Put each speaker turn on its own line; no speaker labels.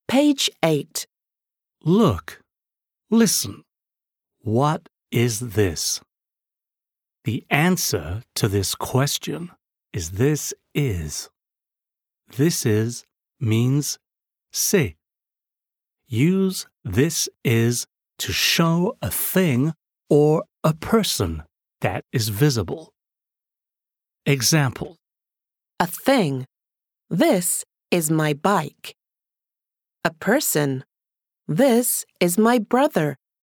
Page 8.
Look, listen. What is this? The answer to this question is this is. This is means c'est. Use this is to show a thing or a person that is visible. Example.
A thing. This is my bike. A person. This is my brother.